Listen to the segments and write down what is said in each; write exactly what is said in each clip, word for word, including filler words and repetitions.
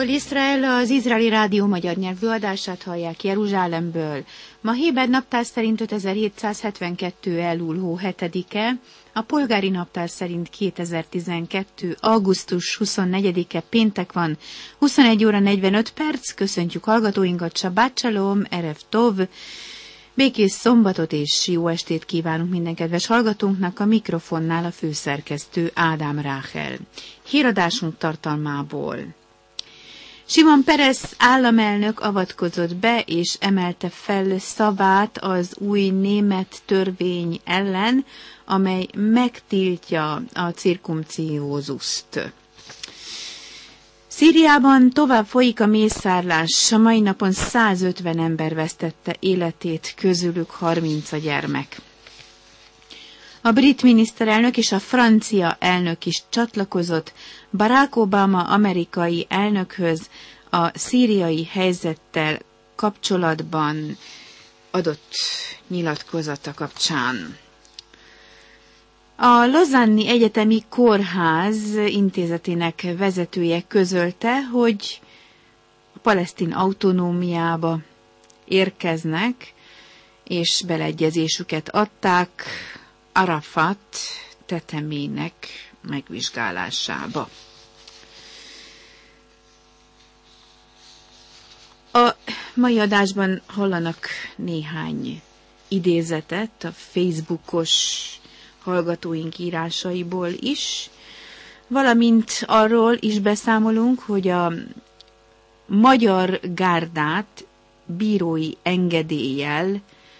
Kol Israel, az izraeli rádió magyar nyelvű adását hallják Jeruzsálemből. Ma Héber naptár szerint ötezer-hétszázhetvenkettő Elul hó hetedike, a polgári naptár szerint kétezer-tizenkettő augusztus huszonnegyedike péntek van, huszonegy óra negyvenöt perc, köszöntjük hallgatóinkat, Sabbat Shalom, Erev Tov, békés szombatot és jó estét kívánunk minden kedves hallgatónknak, a mikrofonnál a főszerkesztő Ádám Ráhel. Híradásunk tartalmából. Simon Peres államelnök avatkozott be és emelte fel szavát az új német törvény ellen, amely megtiltja a cirkumciózust. Szíriában tovább folyik a mészárlás, a mai napon százötven ember vesztette életét, közülük harminc a gyermek. A brit miniszterelnök és a francia elnök is csatlakozott Barack Obama amerikai elnökhöz a szíriai helyzettel kapcsolatban adott nyilatkozata kapcsán. A Lausanne-i Egyetemi Kórház intézetének vezetője közölte, hogy a palesztin autonómiába érkeznek, és beleegyezésüket adták Arafat tetemének megvizsgálásába. A mai adásban hallanak néhány idézetet a Facebookos hallgatóink írásaiból is, valamint arról is beszámolunk, hogy a magyar gárdát bírói engedéllyel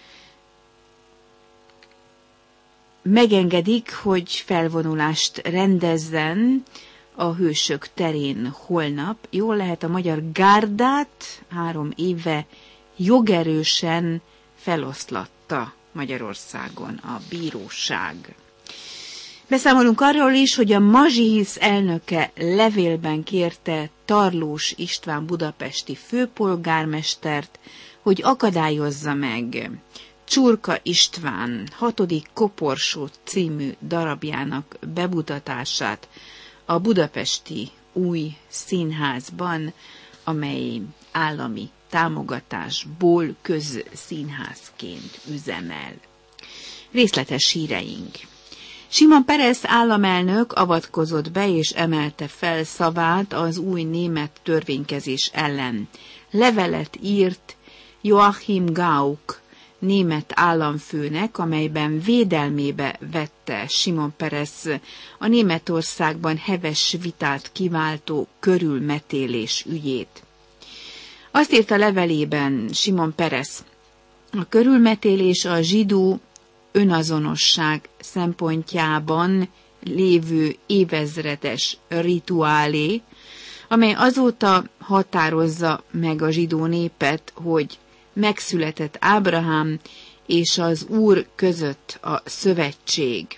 megengedik, hogy felvonulást rendezzen a Hősök terén holnap. Jól lehet, a magyar gárdát három éve jogerősen feloszlatta Magyarországon a bíróság. Beszámolunk arról is, hogy a Mazsihisz elnöke levélben kérte Tarlós István budapesti főpolgármestert, hogy akadályozza meg Csurka István hatodik koporsó című darabjának bemutatását a budapesti új színházban, amely állami támogatásból közszínházként üzemel. Részletes híreink. Simon Peres államelnök avatkozott be és emelte fel szavát az új német törvénykezés ellen. Levelet írt Joachim Gauck német államfőnek, amelyben védelmébe vette Simon Peres a Németországban heves vitát kiváltó körülmetélés ügyét. Azt írta levelében Simon Peres: a körülmetélés a zsidó önazonosság szempontjában lévő évezredes rituálé, amely azóta határozza meg a zsidó népet, hogy megszületett Ábrahám és az Úr között a szövetség.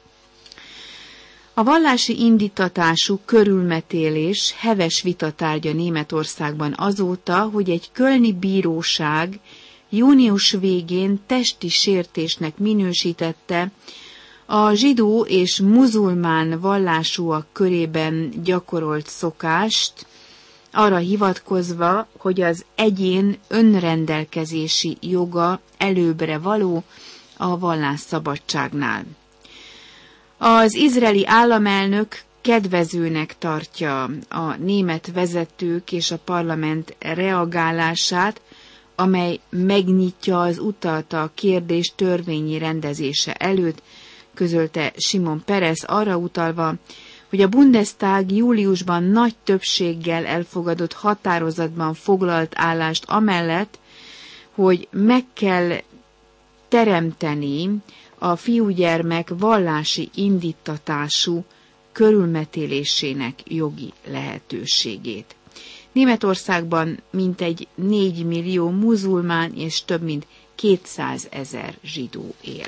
A vallási indítatású körülmetélés heves vitatárgya Németországban azóta, hogy egy kölni bíróság június végén testi sértésnek minősítette a zsidó és muzulmán vallásúak körében gyakorolt szokást, arra hivatkozva, hogy az egyén önrendelkezési joga előbbre való a vallásszabadságnál. Az izraeli államelnök kedvezőnek tartja a német vezetők és a parlament reagálását, amely megnyitja az utat a kérdés törvényi rendezése előtt, közölte Simon Peres, arra utalva, hogy a Bundestag júliusban nagy többséggel elfogadott határozatban foglalt állást amellett, hogy meg kell teremteni a fiúgyermek vallási indítatású körülmetélésének jogi lehetőségét. Németországban mintegy négy millió muzulmán és több mint kétszázezer zsidó él.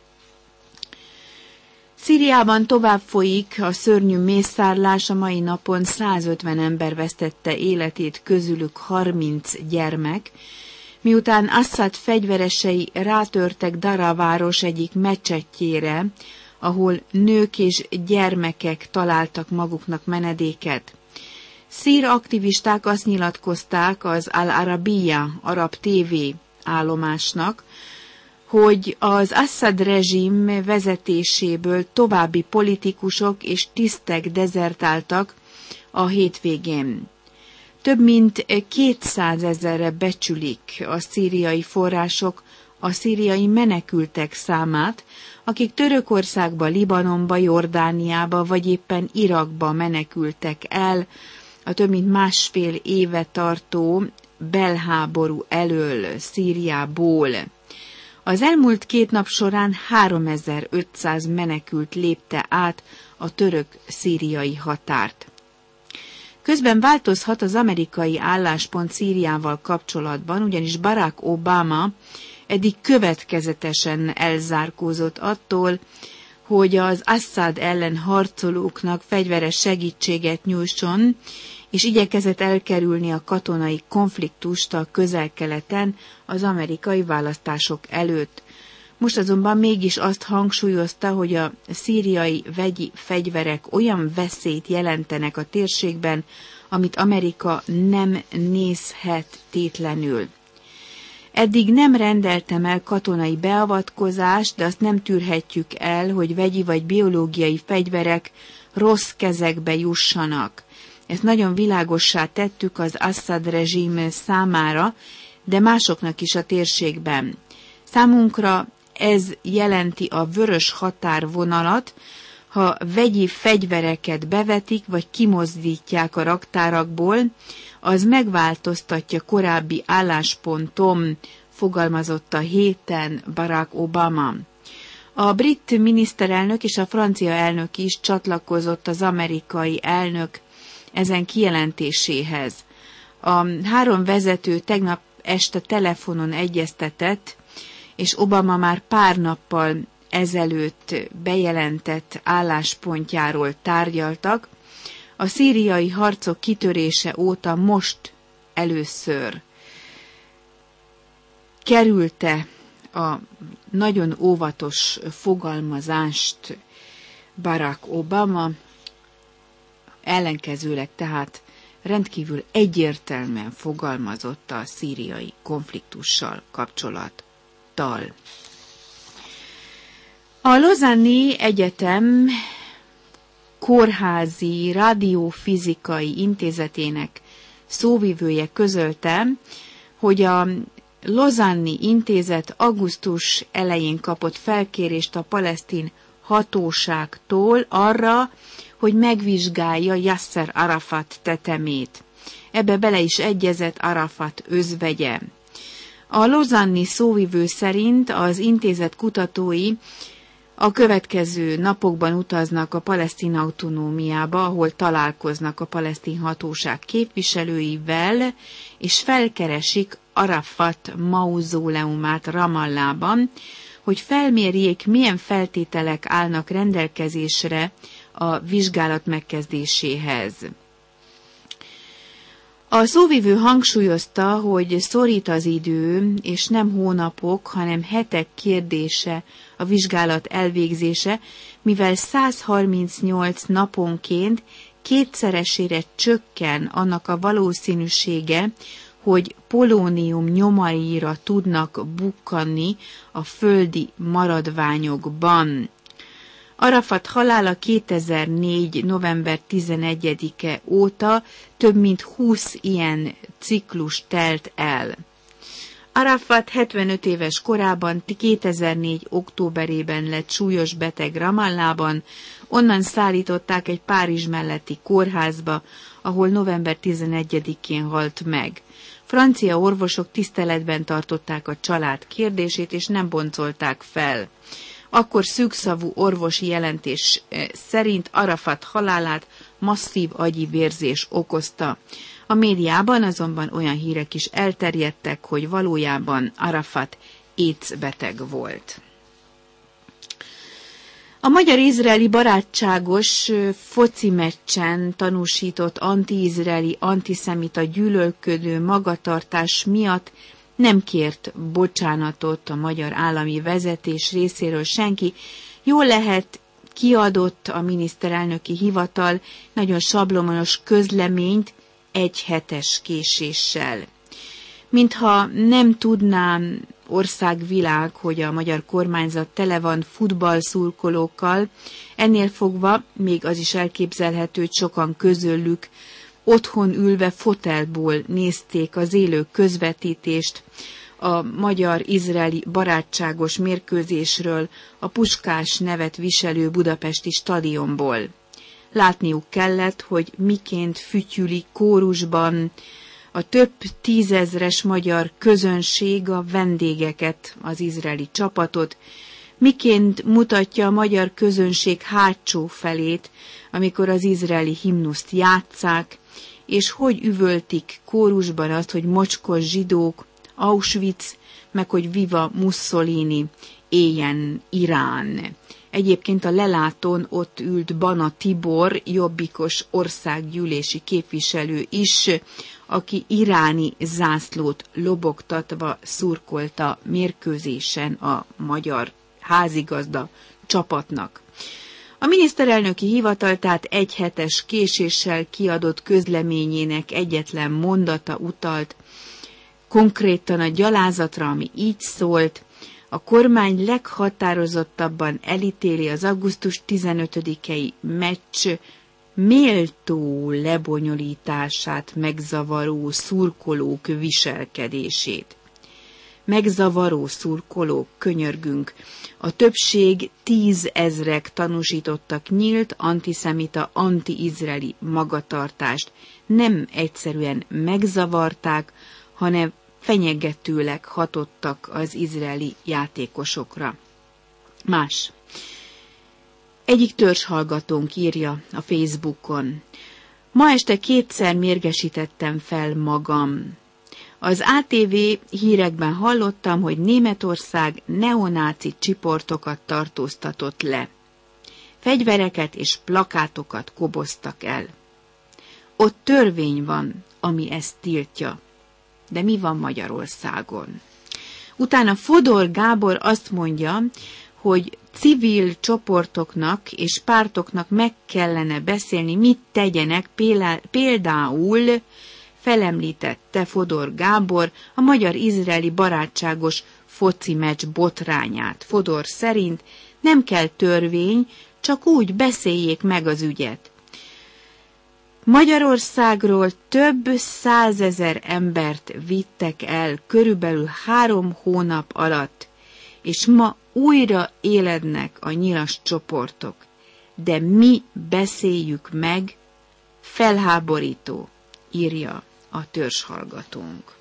Szíriában tovább folyik a szörnyű mészárlás, a mai napon százötven ember vesztette életét, közülük harminc gyermek, miután Assad fegyveresei rátörtek Dara város egyik mecsetjére, ahol nők és gyermekek találtak maguknak menedéket. Szír aktivisták azt nyilatkozták az Al Arabiya arab tévé állomásnak, hogy az Assad rezsim vezetéséből további politikusok és tisztek dezertáltak a hétvégén. Több mint kétszázezerre becsülik a szíriai források a szíriai menekültek számát, akik Törökországba, Libanonba, Jordániába vagy éppen Irakba menekültek el a több mint másfél éve tartó belháború elől Szíriából. Az elmúlt két nap során háromezer-ötszáz menekült lépte át a török-szíriai határt. Közben változhat az amerikai álláspont Szíriával kapcsolatban, ugyanis Barack Obama eddig következetesen elzárkózott attól, hogy az Assad ellen harcolóknak fegyveres segítséget nyújtson, és igyekezett elkerülni a katonai konfliktust a Közel-Keleten az amerikai választások előtt. Most azonban mégis azt hangsúlyozta, hogy a szíriai vegyi fegyverek olyan veszélyt jelentenek a térségben, amit Amerika nem nézhet tétlenül. Eddig nem rendeltem el katonai beavatkozást, de azt nem tűrhetjük el, hogy vegyi vagy biológiai fegyverek rossz kezekbe jussanak. Ezt nagyon világossá tettük az Assad rezsim számára, de másoknak is a térségben. Számunkra ez jelenti a vörös határvonalat, ha vegyi fegyvereket bevetik vagy kimozdítják a raktárakból, az megváltoztatja korábbi álláspontom, fogalmazott a héten Barack Obama. A brit miniszterelnök és a francia elnök is csatlakozott az amerikai elnök ezen kijelentéséhez. A három vezető tegnap este telefonon egyeztetett, és Obama már pár nappal ezelőtt bejelentett álláspontjáról tárgyaltak. A szíriai harcok kitörése óta most először kerülte a nagyon óvatos fogalmazást Barack Obama, ellenkezőleg tehát rendkívül egyértelműen fogalmazott a szíriai konfliktussal kapcsolattal. A Lausanne Egyetem kórházi radiofizikai intézetének szóvivője közölte, hogy a Lausanne intézet augusztus elején kapott felkérést a palesztin hatóságtól arra, hogy megvizsgálja Yasser Arafat tetemét. Ebbe bele is egyezett Arafat özvegye. A Lausanne szóvivő szerint az intézet kutatói a következő napokban utaznak a palesztin autonómiába, ahol találkoznak a palesztin hatóság képviselőivel, és felkeresik Arafat mauzóleumát Ramallában, hogy felmérjék, milyen feltételek állnak rendelkezésre a vizsgálat megkezdéséhez. A szóvivő hangsúlyozta, hogy szorít az idő, és nem hónapok, hanem hetek kérdése a vizsgálat elvégzése, mivel száz harmincnyolc naponként kétszeresére csökken annak a valószínűsége, hogy polónium nyomaira tudnak bukkanni a földi maradványokban. Arafat halála kétezer-négy. november tizenegyedike óta több mint húsz ilyen ciklus telt el. Arafat hetvenöt éves korában kétezer-négy. októberében lett súlyos beteg Ramallában, onnan szállították egy Párizs melletti kórházba, ahol november tizenegyedikén halt meg. Francia orvosok tiszteletben tartották a család kérdését, és nem boncolták fel. Akkor szűkszavú orvosi jelentés szerint Arafat halálát masszív agyi vérzés okozta. A médiában azonban olyan hírek is elterjedtek, hogy valójában Arafat AIDS beteg volt. A magyar-izraeli barátságos foci meccsen tanúsított anti-izraeli, antiszemita gyűlölködő magatartás miatt nem kért bocsánatot a magyar állami vezetés részéről senki. Jól lehet, kiadott a miniszterelnöki hivatal nagyon sablonos közleményt, egy hetes késéssel. Mintha nem tudnám országvilág, hogy a magyar kormányzat tele van futballszurkolókkal, ennél fogva még az is elképzelhető, hogy sokan közülük otthon ülve fotelból nézték az élő közvetítést a magyar-izraeli barátságos mérkőzésről a Puskás nevet viselő budapesti stadionból. Látniuk kellett, hogy miként fütyüli kórusban a több tízezres magyar közönség a vendégeket, az izraeli csapatot, miként mutatja a magyar közönség hátsó felét, amikor az izraeli himnuszt játsszák, és hogy üvöltik kórusban azt, hogy mocskos zsidók, Auschwitz, meg hogy Viva Mussolini, éljen Irán. Egyébként a lelátón ott ült Bana Tibor, jobbikos országgyűlési képviselő is, aki iráni zászlót lobogtatva szurkolta mérkőzésen a magyar házigazda csapatnak. A miniszterelnöki hivatal tehát egy hetes késéssel kiadott közleményének egyetlen mondata utalt konkrétan a gyalázatra, ami így szólt: a kormány leghatározottabban elítéli az augusztus tizenötödikei meccs méltó lebonyolítását megzavaró szurkolók viselkedését. Megzavaró szurkolók, könyörgünk. A többség tízezrek tanúsítottak nyílt antiszemita, anti-izraeli magatartást. Nem egyszerűen megzavarták, hanem fenyegetőleg hatottak az izraeli játékosokra. Más. Egyik törzshallgatónk írja a Facebookon: ma este kétszer mérgesítettem fel magam. Az á té vé hírekben hallottam, hogy Németország neonáci csiportokat tartóztatott le. Fegyvereket és plakátokat koboztak el. Ott törvény van, ami ezt tiltja. De mi van Magyarországon? Utána Fodor Gábor azt mondja, hogy civil csoportoknak és pártoknak meg kellene beszélni, mit tegyenek, például felemlítette Fodor Gábor a magyar-izraeli barátságos foci meccs botrányát. Fodor szerint nem kell törvény, csak úgy beszéljék meg az ügyet. Magyarországról több százezer embert vittek el körülbelül három hónap alatt, és ma újra élednek a nyilas csoportok. De mi beszéljük meg, felháborító, írja a törzshallgatónk.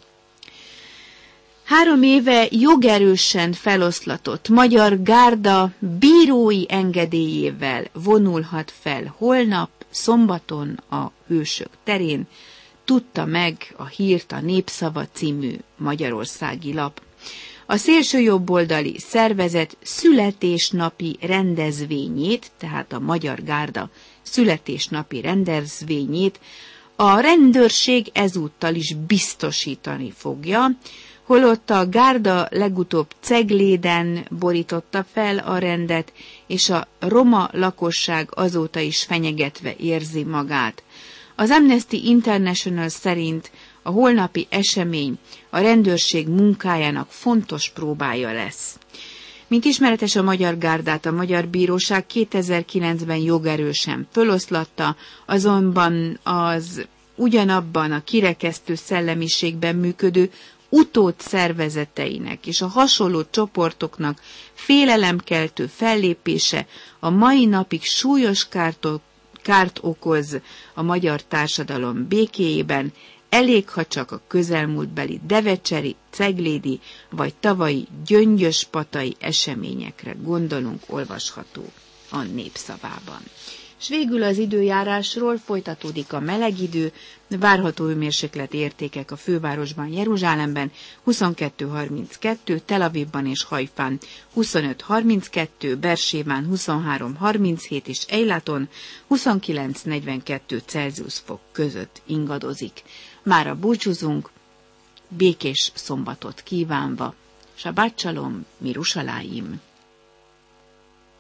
Három éve jogerősen feloszlatott magyar gárda bírói engedélyével vonulhat fel holnap, szombaton a Hősök terén, tudta meg a hírt a Népszava című magyarországi lap. A szélsőjobboldali szervezet születésnapi rendezvényét, tehát a Magyar Gárda születésnapi rendezvényét a rendőrség ezúttal is biztosítani fogja, holott a gárda legutóbb Cegléden borította fel a rendet, és a roma lakosság azóta is fenyegetve érzi magát. Az Amnesty International szerint a holnapi esemény a rendőrség munkájának fontos próbája lesz. Mint ismeretes, a Magyar Gárdát a Magyar Bíróság kétezer-kilencben jogerősen föloszlatta, azonban az ugyanabban a kirekesztő szellemiségben működő utód szervezeteinek és a hasonló csoportoknak félelemkeltő fellépése a mai napig súlyos kárt, kárt okoz a magyar társadalom békéjében, elég, ha csak a közelmúltbeli devecseri, ceglédi vagy tavalyi gyöngyöspatai eseményekre gondolunk, olvasható a Népszavában. És végül az időjárásról folytatódik a meleg idő, várható hőmérséklet értékek a fővárosban, Jeruzsálemben huszonkettő harminckettő, Tel Avivban és Hajfán huszonöt harminckettő, Bersében huszonhárom harminchét és Eilaton huszonkilenc negyvenkettő Celsius fok között ingadozik. Mára búcsúzunk, békés szombatot kívánva. Sabbat shalom, Mirushalayim.